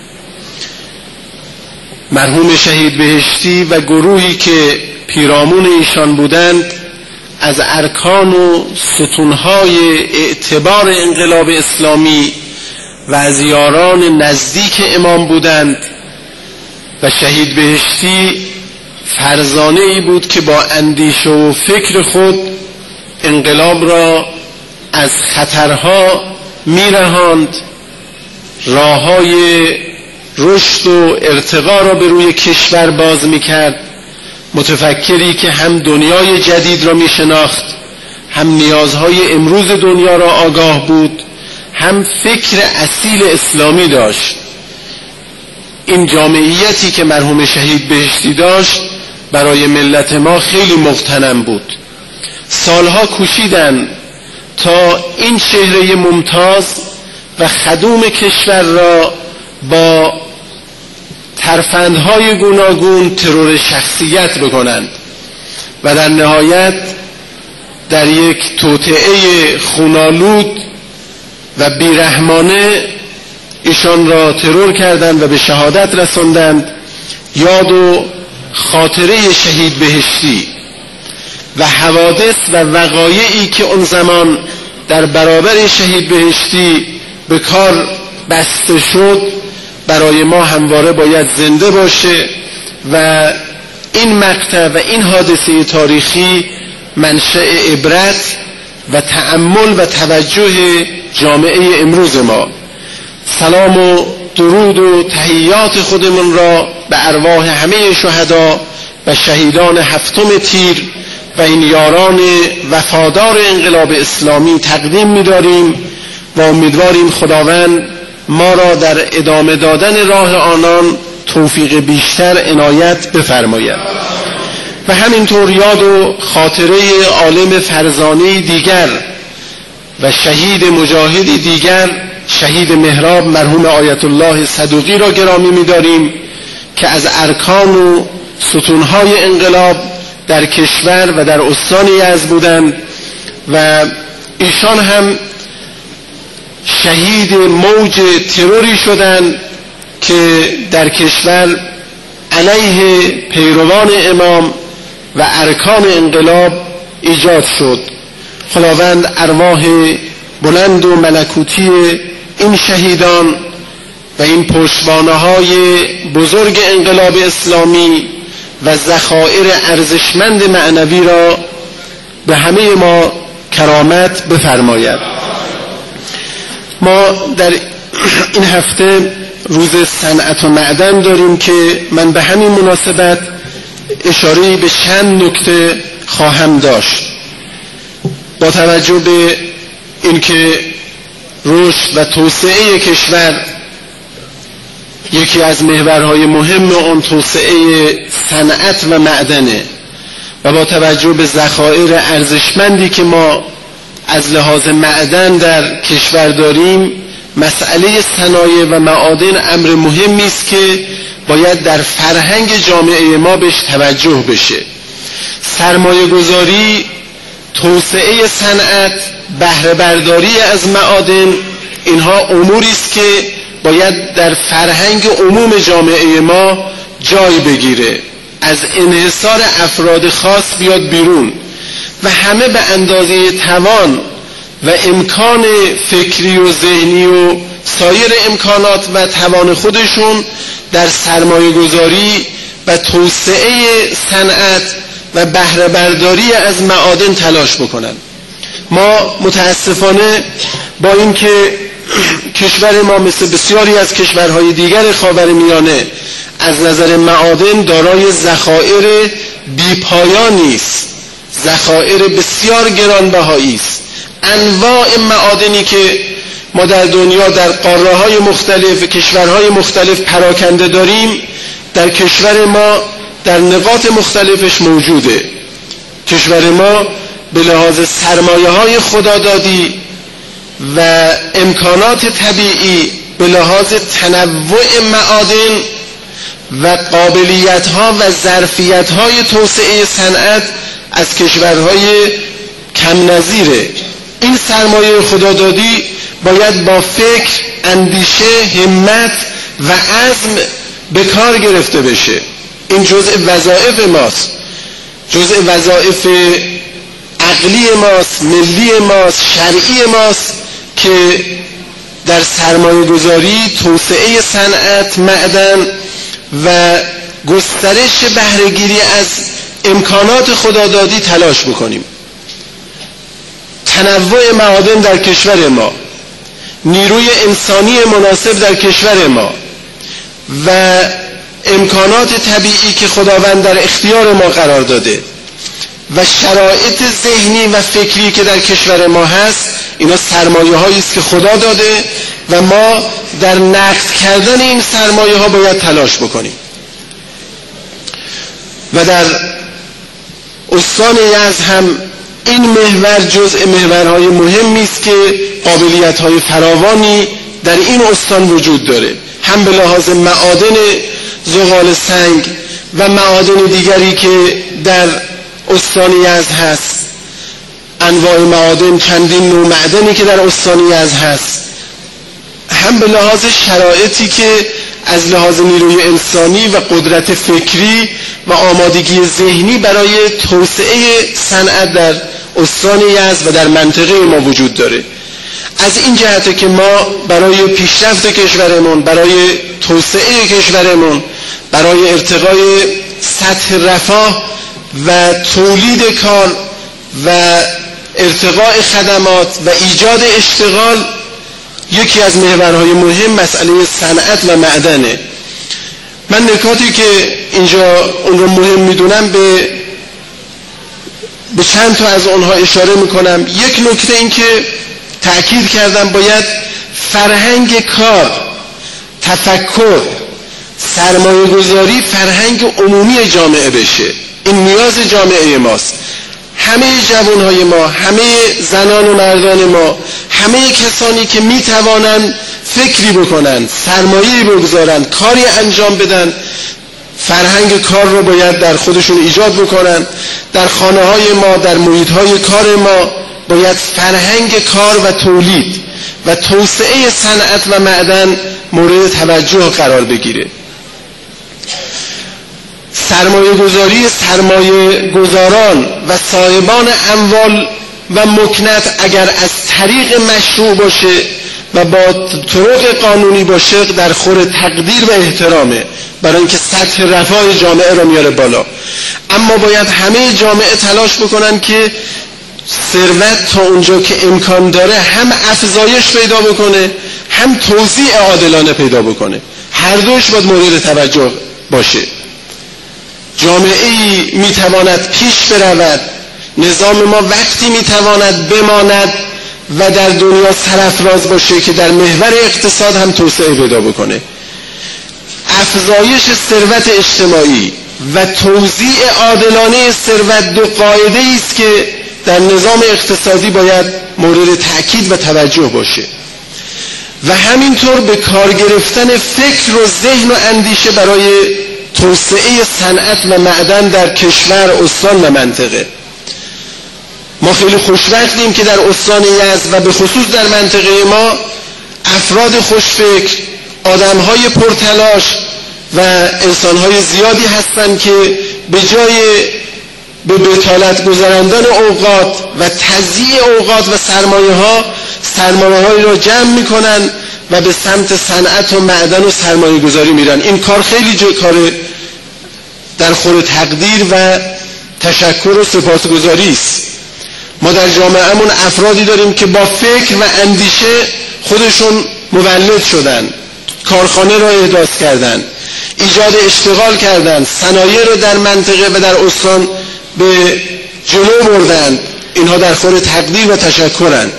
مرحوم شهید بهشتی و گروهی که پیرامون ایشان بودند از ارکان و ستونهای اعتبار انقلاب اسلامی و از یاران نزدیک امام بودند و شهید بهشتی فرزانه ای بود که با اندیشه و فکر خود انقلاب را از خطرها میرهاند، راههای رشد و ارتقا را به روی کشور باز میکرد. متفکری که هم دنیای جدید را میشناخت، هم نیازهای امروز دنیا را آگاه بود، هم فکر اصیل اسلامی داشت. این جامعیتی که مرحوم شهید بهشتی داشت برای ملت ما خیلی مغتنم بود. سالها کوشیدن تا این چهره ممتاز و خدوم کشور را با ترفندهای گوناگون ترور شخصیت بکنند و در نهایت در یک توطئه خونالود و بیرحمانه ایشان را ترور کردند و به شهادت رساندند. یاد و خاطره شهید بهشتی و حوادث و وقایعی که اون زمان در برابر شهید بهشتی به کار بسته شد برای ما همواره باید زنده باشه و این مقطع و این حادثه تاریخی منشأ عبرت و تأمل و توجه جامعه امروز ما. سلام و درود و تحیات خودمون را به ارواح همه شهدا و شهیدان هفتم تیر و این یاران وفادار انقلاب اسلامی تقدیم می‌داریم و امیدواریم خداوند ما را در ادامه دادن راه آنان توفیق بیشتر عنایت بفرماید و همینطور یاد و خاطره عالم فرزانه دیگر و شهید مجاهدی دیگر، شهید مهراب مرحوم آیت الله صدوقی را گرامی می‌داریم که از ارکان و ستونهای انقلاب در کشور و در استان یزد بودند و ایشان هم شهید موج تروری شدند که در کشور علیه پیروان امام و ارکان انقلاب ایجاد شد. خداوند ارواح بلند و ملکوتی این شهیدان و این پشتوانه‌های بزرگ انقلاب اسلامی و ذخایر ارزشمند معنوی را به همه ما کرامت بفرماید. ما در این هفته روز صنعت و معدن داریم که من به همین مناسبت اشاره به چند نکته خواهم داشت. با توجه به اینکه رشد و توسعه کشور یکی از محورهای مهم اون توسعه صنعت و معدنه و با توجه به ذخایر ارزشمندی که ما از لحاظ معدن در کشور داریم، مسئله صنایع و معادن امر مهمی است که باید در فرهنگ جامعه ما بهش توجه بشه. سرمایه گذاری، توسعه صنعت، بهره برداری از معادن، اینها اموری است که باید در فرهنگ عموم جامعه ما جای بگیره، از انحصار افراد خاص بیاد بیرون و همه به اندازه توان و امکان فکری و ذهنی و سایر امکانات و توان خودشون در سرمایه گذاری و توسعه صنعت و بهره برداری از معادن تلاش بکنن. ما متاسفانه با اینکه کشور ما مثل بسیاری از کشورهای دیگر خاورمیانه از نظر معادن دارای ذخایر بی‌پایانی است، ذخایر بسیار گرانبهایی است. انواع معادنی که ما در دنیا در قاره‌های مختلف، کشورهای مختلف پراکنده داریم، در کشور ما در نقاط مختلفش موجوده. کشور ما به لحاظ سرمایه‌های خدادادی و امکانات طبیعی، به لحاظ تنوع معادن و قابلیت‌ها و ظرفیت‌های توسعه صنعت از کشورهای کم نظیره. این سرمایه خدادادی باید با فکر، اندیشه، همت و عزم به کار گرفته بشه. این جزء وظایف ماست، جزء وظایف عقلی ماست، ملی ماست، شرعی ماست که در سرمایه گذاری، توسعه صنعت، معدن و گسترش بهره‌گیری از امکانات خدادادی تلاش بکنیم. تنوع معادن در کشور ما، نیروی انسانی مناسب در کشور ما و امکانات طبیعی که خداوند در اختیار ما قرار داده و شرایط ذهنی و فکری که در کشور ما هست، اینا سرمایه هایی است که خدا داده و ما در نقد کردن این سرمایه ها باید تلاش بکنیم. و در استان یزد هم این محور جزء محورهای مهمی است که قابلیت‌های فراوانی در این استان وجود داره، هم به لحاظ معادن زغال سنگ و معادن دیگری که در استان یزد هست، انواع معادن، چندین نوع معدنی که در استان یزد هست، هم به لحاظ شرایطی که از لحاظ نیروی انسانی و قدرت فکری و آمادگی ذهنی برای توسعه صنعت در استان یزد و در منطقه ما وجود داره. از این جهته که ما برای پیشرفت کشورمون، برای توسعه کشورمون، برای ارتقای سطح رفاه و تولید کار و ارتقاء خدمات و ایجاد اشتغال، یکی از محورهای مهم مسئله صنعت و معدنه. من نکاتی که اینجا اون رو مهم میدونم به به چند تا از اونها اشاره میکنم. یک نکته این که تأکید کردم باید فرهنگ کار، تفکر، سرمایه گذاری فرهنگ عمومی جامعه بشه. این نیاز جامعه ماست. همه جوانهای ما، همه زنان و مردان ما، همه کسانی که میتوانند فکری بکنن، سرمایه‌ای بگذارن، کاری انجام بدن، فرهنگ کار رو باید در خودشون ایجاد بکنن. در خانه‌های ما، در محیط‌های کار ما باید فرهنگ کار و تولید و توسعه صنعت و معدن مورد توجه قرار بگیره. سرمایه گذاری سرمایه گذاران و صاحبان اموال و مکنت اگر از طریق مشروع باشه و با طرق قانونی باشه در خور تقدیر و احترامه، برای اینکه سطح رفاه جامعه رو میاره بالا. اما باید همه جامعه تلاش بکنن که ثروت تا اونجا که امکان داره هم افزایش پیدا بکنه، هم توزیع عادلانه پیدا بکنه. هر دوش باید مورد توجه باشه. جامعه‌ای میتواند پیش برود، نظام ما وقتی میتواند بماند و در دنیا سرافراز باشه که در محور اقتصاد هم توسعه پیدا بکنه. افزایش ثروت اجتماعی و توزیع عادلانه ثروت دو قاعده است که در نظام اقتصادی باید مورد تأکید و توجه باشه و همینطور به کار گرفتن فکر و ذهن و اندیشه برای توسعه صنعت و معدن در کشور، استان و منطقه. ما خیلی خوشبختیم که در استان یزد و به خصوص در منطقه ما افراد خوشفکر، آدمهای پرتلاش و انسانهای زیادی هستند که به جای به بطالت گذراندن اوقات و تضییع اوقات و سرمایه ها سرمایه هایی را جمع میکنن و به سمت صنعت و معدن و سرمایه گذاری میرن. این کار خیلی جای کار در خور تقدیر و تشکر و سپاسگزاری است. ما در جامعهمون افرادی داریم که با فکر و اندیشه خودشون مولد شدن، کارخانه را احداث کردن، ایجاد اشتغال کردن، صنایع رو در منطقه و در استان به جلو بردن. اینها در خور تقدیر و تشکرن.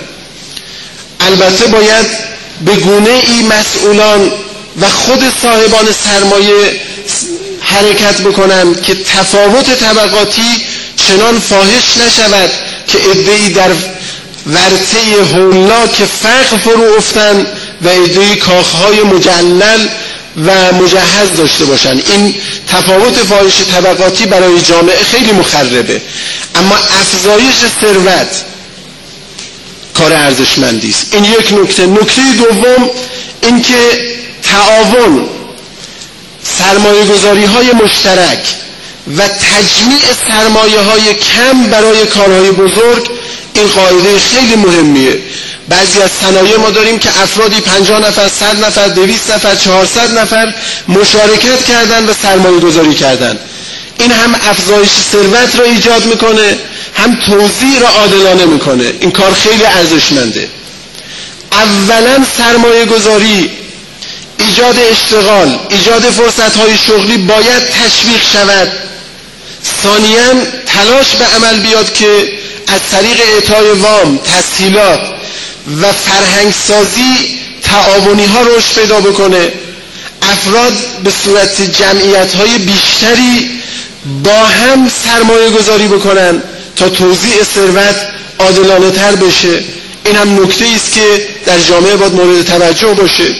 البته باید به گونه ای مسئولان و خود صاحبان سرمایه حرکت بکنن که تفاوت طبقاتی چنان فاحش نشود که عده‌ای در ورطه هولناک فقر فرو افتن و عده‌ای کاخهای مجلل و مجهز داشته باشن. این تفاوت فاحش طبقاتی برای جامعه خیلی مخربه. اما افزایش ثروت کار ارزشمندی است. این یک نکته. نکته دوم این که تعاون، سرمایه گذاری های مشترک و تجمیع سرمایه های کم برای کارهای بزرگ، این قاعده خیلی مهمیه. بعضی از صنایع ما داریم که افرادی پنجاه نفر، صد نفر، دویست نفر، چهارصد نفر مشارکت کردن و سرمایه گذاری کردن. این هم افزایش ثروت را ایجاد میکنه، هم توزیع را عادلانه میکنه. این کار خیلی ارزشمنده. اولا سرمایه گذاری، ایجاد اشتغال، ایجاد فرصت‌های شغلی باید تشویق شود. ثانیاً تلاش به عمل بیاد که از طریق اعطای وام، تسهیلات و فرهنگسازی تعاونی ها رشد پیدا بکنه. افراد به صورت جمعیت های بیشتری با هم سرمایه گذاری بکنن تا توزیع ثروت عادلانه تر بشه. این هم نکته است که در جامعه باید مورد توجه باشه.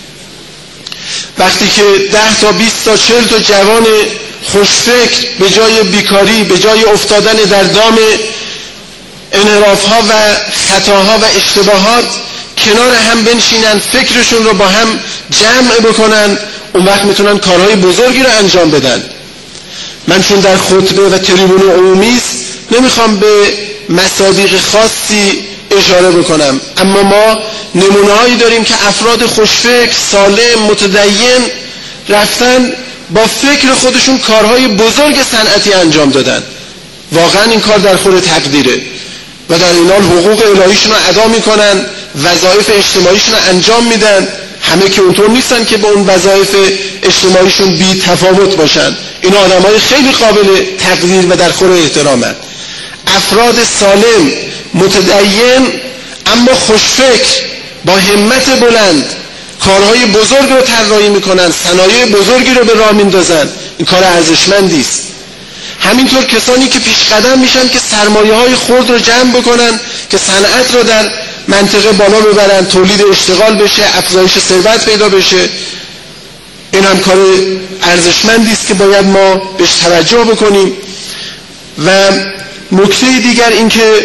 وقتی که ده تا بیست تا چهل تا جوان خوشفکر به جای بیکاری، به جای افتادن در دام انحراف‌ها و خطاها و اشتباهات کنار هم بنشینن، فکرشون رو با هم جمع بکنن، اون وقت میتونن کارهای بزرگی رو انجام بدن. من چون در خطبه و تریبون عمومی است نمیخوام به مصادیق خاصی اشاره بکنم. اما ما نمونه هایی داریم که افراد خوشفکر، سالم، متدین رفتن با فکر خودشون کارهای بزرگ صنعتی انجام دادن. واقعا این کار در خور تقدیره و در این حال حقوق الهیشون رو ادا میکنن، وظایف اجتماعیشون رو انجام میدن. همه که اونطور نیستن که با اون وظایف اجتماعیشون بی تفاوت باشن. این آدمای خیلی قابل تقدیر و در خور احترامن. افراد سالم، متدین اما خوشفکر، با همت بلند کارهای بزرگ رو طراحی میکنن، صنایع بزرگی رو به راه میندازن. این کار ارزشمندی است. همینطور کسانی که پیش قدم میشن که سرمایه های خرد رو جمع بکنن که صنعت رو در منطقه بالا ببرن، تولید اشتغال بشه، افزایش ثروت پیدا بشه. این هم کار ارزشمندی است که باید ما بهش توجه بکنیم. و نکته دیگر این که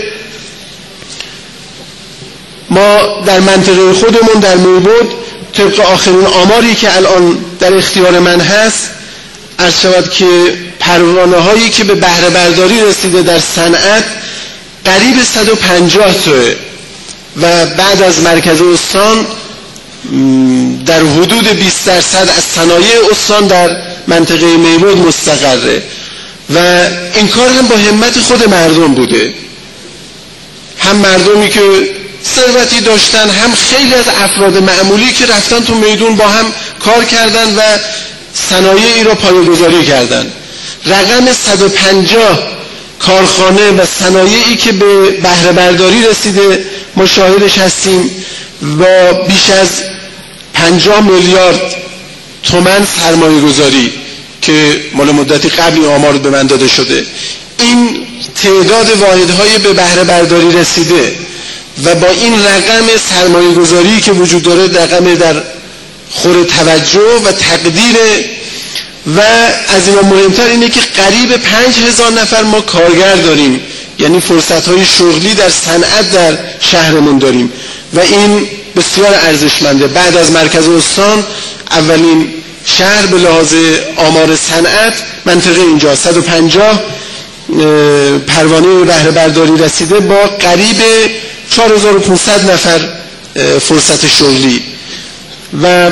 ما در منطقه خودمون در میبود طبق آخرین آماری که الان در اختیار من هست عرض شود که پروانه هایی که به بهره برداری رسیده در صنعت قریب صد و پنجاه تاه و بعد از مرکز استان در حدود بیست درصد از صنایع استان در منطقه میبود مستقره و این کار هم با همت خود مردم بوده. هم مردمی که ثروتی داشتن، هم خیلی از افراد معمولی که رفتن تو میدون با هم کار کردن و صنایعی را پایه‌گذاری کردن. رقم صد و پنجاه کارخانه و صنایعی که به بهره برداری رسیده ما شاهدش هستیم و بیش از پنجاه میلیارد تومان سرمایه گذاری که مال مدتی قبلی آمار به من داده شده. این تعداد واحدهای به بهره برداری رسیده و با این رقم سرمایه گذاری که وجود داره رقم در خور توجه و تقدیر. و از این مهمتر اینه که قریب پنج هزار نفر ما کارگر داریم، یعنی فرصت‌های شغلی در صنعت در شهرمون داریم و این بسیار ارزشمنده. بعد از مرکز استان اولین شهر به لحاظ آمار صنعت منطقه اینجا صد و پنجاه پروانه بهره برداری رسیده با قریب چهار هزار و پانصد نفر فرصت شغلی و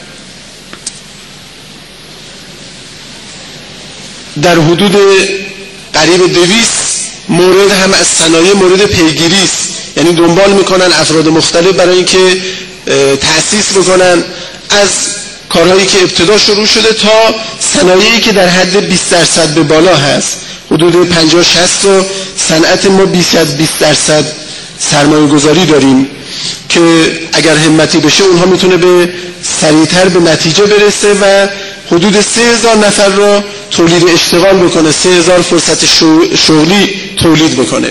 در حدود قریب دویست مورد هم از صنایع مورد پیگیری است. یعنی دنبال میکنن افراد مختلف برای اینکه تأسیس بکنن، از کارهایی که ابتدا شروع شده تا صنایعی که در حد بیست درصد به بالا هست. حدود پنجاه شصت و صنعت ما بیش از بیست درصد سرمایه گذاری داریم که اگر همتی بشه اونها میتونه به سریعتر به نتیجه برسه و حدود سه هزار نفر رو تولید اشتغال بکنه، سه هزار فرصت شغلی تولید بکنه.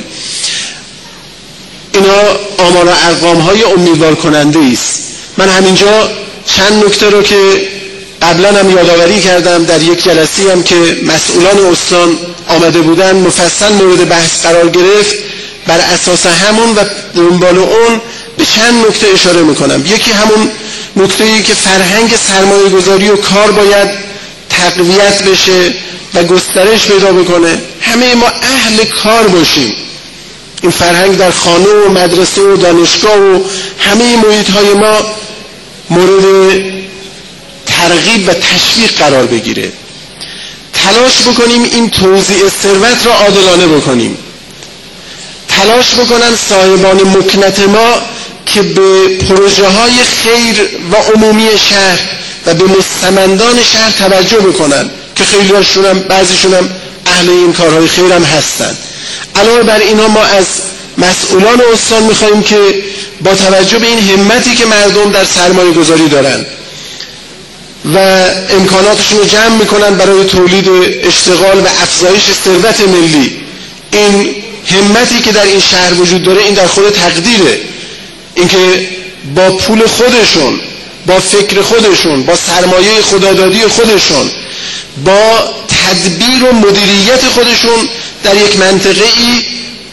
اینا آمار و ارقام های امیدوار کننده است. من همینجا چند نکته رو که قبلا هم یادآوری کردم در یک جلسه‌ای هم که مسئولان استان آمده بودن مفصل مورد بحث قرار گرفت، بر اساس همون و دنبال اون به چند نکته اشاره میکنم. یکی همون نکته‌ای که فرهنگ سرمایه گذاری و کار باید تقویت بشه و گسترش پیدا بکنه. همه ما اهل کار باشیم. این فرهنگ در خانه و مدرسه و دانشگاه و همه محیط‌های ما مورد ترغیب و تشویق قرار بگیره. تلاش بکنیم این توزیع ثروت را عادلانه بکنیم. تلاش بکنن صاحبان مکنت ما که به پروژه های خیر و عمومی شهر و به مستمندان شهر توجه بکنن که خیلی هاشون هم بعضیشون هم اهل این کارهای خیر هم هستن. علاوه بر اینا ما از مسئولان استان میخواییم که با توجه به این همتی که مردم در سرمایه گذاری دارن و امکاناتشون رو جمع میکنن برای تولید اشتغال و افزایش ثروت ملی، این همتی که در این شهر وجود داره این در خود تقدیره. اینکه با پول خودشون، با فکر خودشون، با سرمایه خدادادی خودشون، با تدبیر و مدیریت خودشون در یک منطقه ای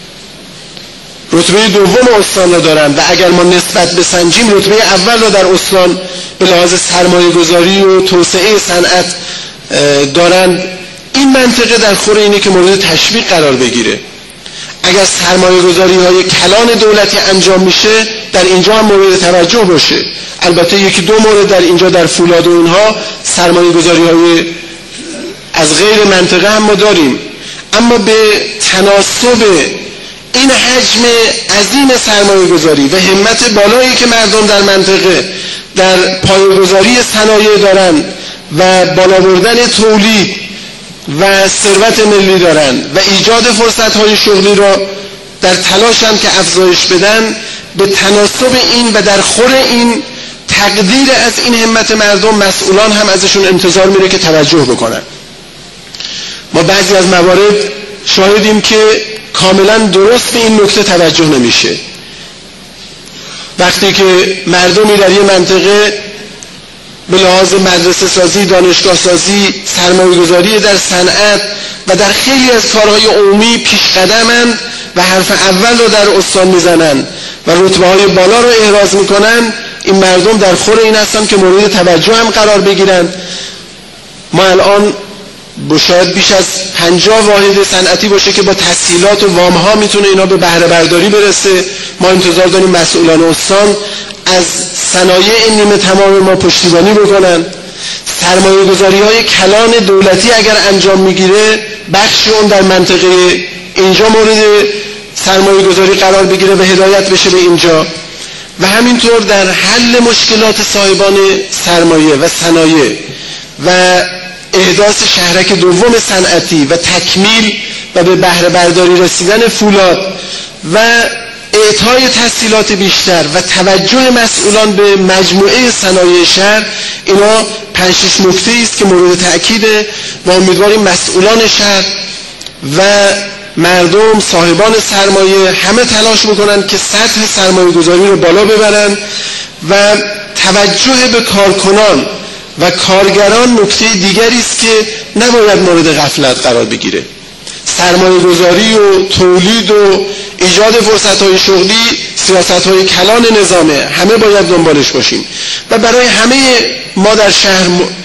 رتبه دوم استان را دارن و اگر ما نسبت بسنجیم رتبه اول را در استان به لحاظ سرمایه گذاری و توسعه صنعت دارند. این منطقه در خور اینه که مورد تشویق قرار بگیره. اگر سرمایه گذاری های کلان دولتی انجام میشه در اینجا هم مورد توجه باشه. البته یکی دو مورد در اینجا در فولاد و اینها سرمایه گذاری های از غیر منطقه هم ما داریم، اما به تناسب این حجم عظیم سرمایه گذاری و همت بالایی که مردم در منطقه در پایه‌گذاری صنایع دارن و بالا بردن تولید و ثروت ملی دارن و ایجاد فرصت‌های شغلی را در تلاشن که افزایش بدن، به تناسب این و در خور این تقدیر از این همت مردم مسئولان هم ازشون انتظار میره که توجه بکنن. ما بعضی از موارد شاهدیم که کاملا درست به این نکته توجه نمیشه. وقتی که مردمی در یه منطقه به لحاظ مدرسه سازی، دانشگاه سازی، سرمایه گذاری در صنعت و در خیلی از کارهای عمومی پیش قدمند و حرف اول رو در استان میزنن و رتبه های بالا رو احراز میکنن، این مردم در خور این هستن که مورد توجه هم قرار بگیرن. ما الان شاید بیش از پنجاه واحد صنعتی باشه که با تسهیلات و وام ها میتونه اینا به بهره برداری برسه. ما انتظار داریم مسئولان استان از صنایع نیمه تمام ما پشتیبانی بکنن. سرمایه گذاری های کلان دولتی اگر انجام میگیره، بخشی اون در منطقه اینجا مورد سرمایه گذاری قرار بگیره و هدایت بشه به اینجا، و همینطور در حل مشکلات صاحبان سرمایه و صنایع و احداث شهرک دوم صنعتی و تکمیل و به بهره برداری رسیدن فولاد و اعطای تسهیلات بیشتر و توجه مسئولان به مجموعه صنایع شهر، اینا پنج شش نکته است که مورد تأکیده و امیدواریم مسئولان شهر و مردم صاحبان سرمایه همه تلاش بکنن که سطح سرمایه گذاری رو بالا ببرن و توجه به کارکنان و کارگران نکته دیگری است که نباید مورد غفلت قرار بگیره. سرمایه گذاری و تولید و ایجاد فرصت‌های شغلی سیاست‌های کلان نظامه، همه باید دنبالش باشیم و برای همه ما در شهر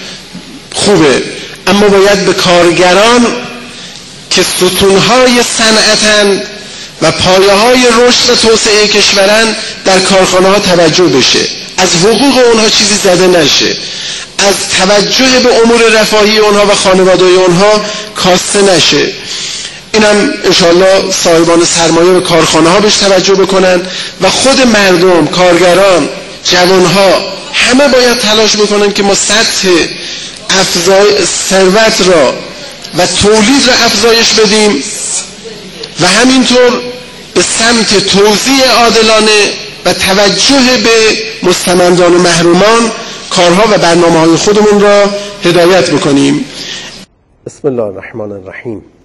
خوبه، اما باید به کارگران که ستون‌های صنعتن و پایه‌های رشد و توسعه کشورن در کارخانه‌ها توجه بشه، از حقوق اونها چیزی زده نشه، از توجه به امور رفاهی اونها و خانواده اونها کاسته نشه. اینم انشاءالله صاحبان سرمایه و کارخانه ها بهش توجه بکنن و خود مردم، کارگران، جوانها همه باید تلاش بکنن که ما سطح افزای ثروت را و تولید را افزایش بدیم و همینطور به سمت توزیع عادلانه و توجه به مستمندان و محرومان کارها و برنامه‌های خودمون را هدایت بکنیم. بسم الله الرحمن الرحیم.